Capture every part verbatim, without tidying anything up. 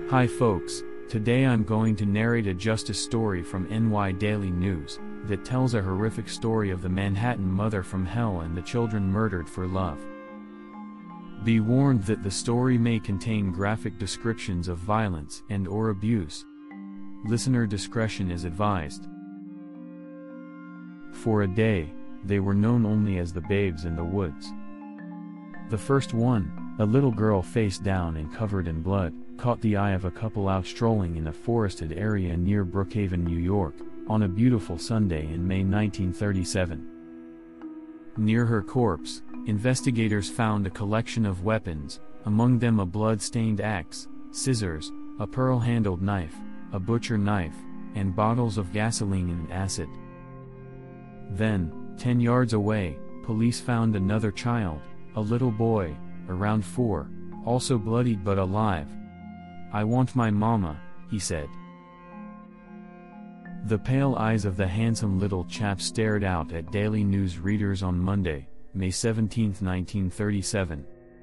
Hi folks, today I'm going to narrate a justice story from N Y Daily News, that tells a horrific story of the Manhattan mother from hell and the children murdered for love. Be warned that the story may contain graphic descriptions of violence and or abuse. Listener discretion is advised. For a day, they were known only as the Babes in the Woods. The first one, a little girl face down and covered in blood, caught the eye of a couple out strolling in a forested area near Brookhaven, New York, on a beautiful Sunday in May nineteen thirty-seven. Near her corpse, investigators found a collection of weapons, among them a blood-stained axe, scissors, a pearl-handled knife, a butcher knife, and bottles of gasoline and acid. Then, ten yards away, police found another child, a little boy, around four, also bloodied but alive. "I want my mama," he said. The pale eyes of the handsome little chap stared out at Daily News readers on Monday, May seventeenth nineteen thirty-seven.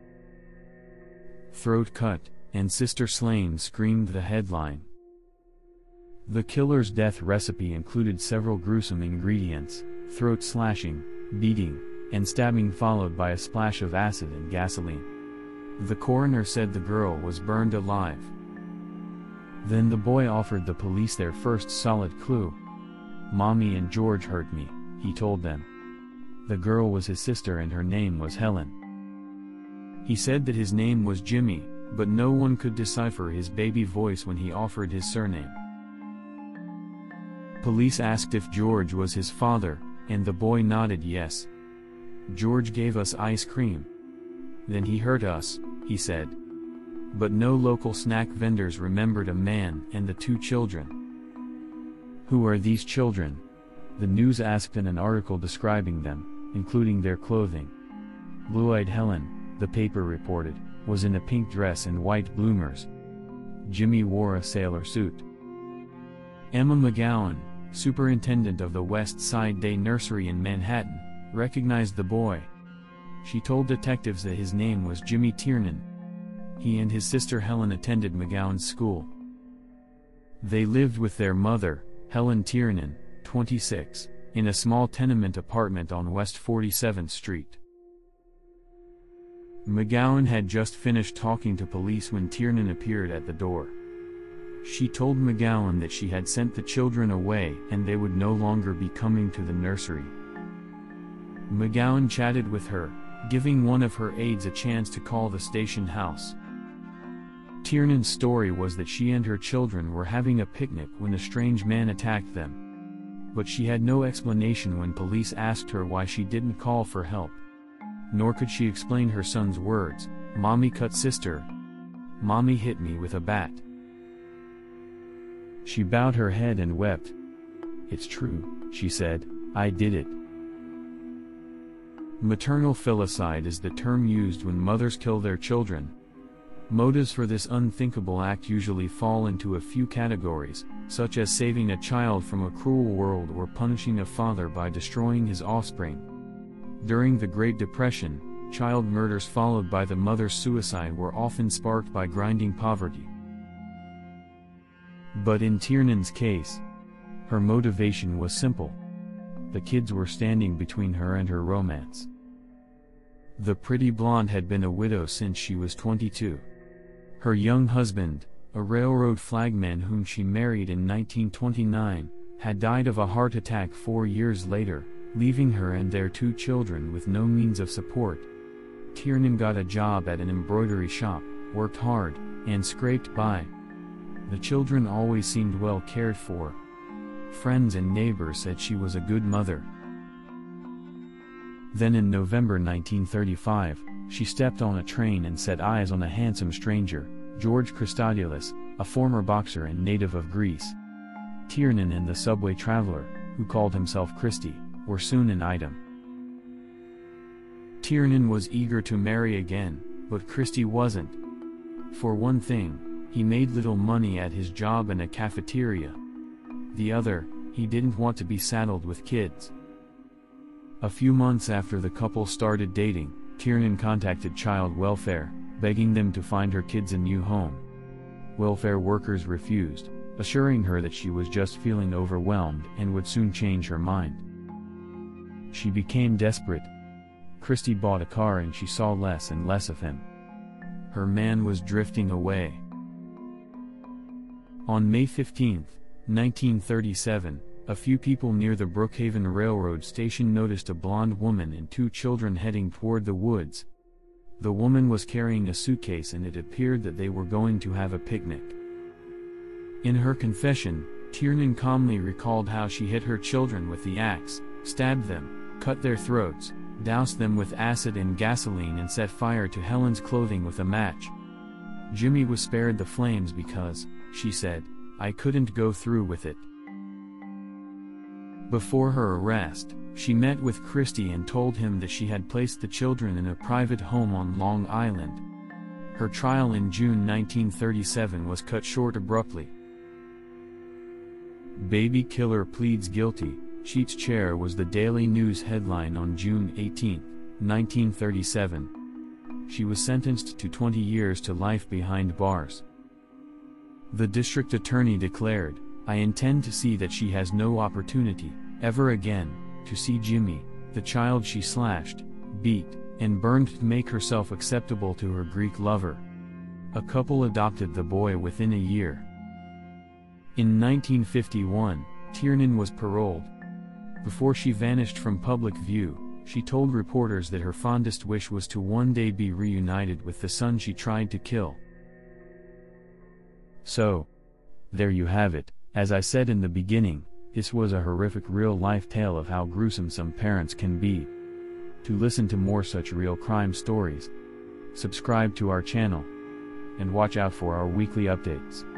"Throat cut, and sister slain," screamed the headline. The killer's death recipe included several gruesome ingredients: throat slashing, beating, and stabbing, followed by a splash of acid and gasoline. The coroner said the girl was burned alive. Then the boy offered the police their first solid clue. "Mommy and George hurt me," he told them. The girl was his sister and her name was Helen. He said that his name was Jimmy, but no one could decipher his baby voice when he offered his surname. Police asked if George was his father, and the boy nodded yes. "George gave us ice cream. Then he hurt us," he said. But no local snack vendors remembered a man and the two children. Who are these children? The news asked in an article describing them, including their clothing. Blue-eyed Helen, the paper reported, was in a pink dress and white bloomers. Jimmy wore a sailor suit. Emma McGowan, superintendent of the West Side Day Nursery in Manhattan, recognized the boy. She told detectives that his name was Jimmy Tiernan. He and his sister Helen attended McGowan's school. They lived with their mother, Helen Tiernan, twenty-six, in a small tenement apartment on West forty-seventh Street. McGowan had just finished talking to police when Tiernan appeared at the door. She told McGowan that she had sent the children away and they would no longer be coming to the nursery. McGowan chatted with her, giving one of her aides a chance to call the station house. Tiernan's story was that she and her children were having a picnic when a strange man attacked them. But she had no explanation when police asked her why she didn't call for help. Nor could she explain her son's words, "Mommy cut sister. Mommy hit me with a bat." She bowed her head and wept. "It's true," she said, "I did it." Maternal filicide is the term used when mothers kill their children. Motives for this unthinkable act usually fall into a few categories, such as saving a child from a cruel world or punishing a father by destroying his offspring. During the Great Depression, child murders followed by the mother's suicide were often sparked by grinding poverty. But in Tiernan's case, her motivation was simple. The kids were standing between her and her romance. The pretty blonde had been a widow since she was twenty-two. Her young husband, a railroad flagman whom she married in nineteen twenty-nine, had died of a heart attack four years later, leaving her and their two children with no means of support. Tiernan got a job at an embroidery shop, worked hard, and scraped by. The children always seemed well cared for. Friends and neighbors said she was a good mother. Then in November nineteen thirty-five, she stepped on a train and set eyes on a handsome stranger, George Christodoulos, a former boxer and native of Greece. Tiernan and the subway traveler, who called himself Christy, were soon an item. Tiernan was eager to marry again, but Christy wasn't. For one thing, he made little money at his job in a cafeteria. The other, he didn't want to be saddled with kids. A few months after the couple started dating, Tiernan contacted Child Welfare, begging them to find her kids a new home. welfare workers refused, assuring her that she was just feeling overwhelmed and would soon change her mind. She became desperate. Christy bought a car and she saw less and less of him. Her man was drifting away. On May fifteenth, nineteen thirty-seven, a few people near the Brookhaven Railroad station noticed a blonde woman and two children heading toward the woods. The woman was carrying a suitcase and it appeared that they were going to have a picnic. In her confession, Tiernan calmly recalled how she hit her children with the axe, stabbed them, cut their throats, doused them with acid and gasoline and set fire to Helen's clothing with a match. Jimmy was spared the flames because, she said, I couldn't go through with it. Before her arrest, she met with Christy and told him that she had placed the children in a private home on Long Island. Her trial in June nineteen thirty-seven was cut short abruptly. Baby killer pleads guilty, Sheets chair was the Daily News headline on June eighteenth, nineteen thirty-seven. She was sentenced to twenty years to life behind bars. The district attorney declared, I intend to see that she has no opportunity, ever again, to see Jimmy, the child she slashed, beat, and burned to make herself acceptable to her Greek lover. A couple adopted the boy within a year. In nineteen fifty-one, Tiernan was paroled. Before she vanished from public view, she told reporters that her fondest wish was to one day be reunited with the son she tried to kill. So, there you have it. As I said in the beginning, this was a horrific real-life tale of how gruesome some parents can be. To listen to more such real crime stories, subscribe to our channel, and watch out for our weekly updates.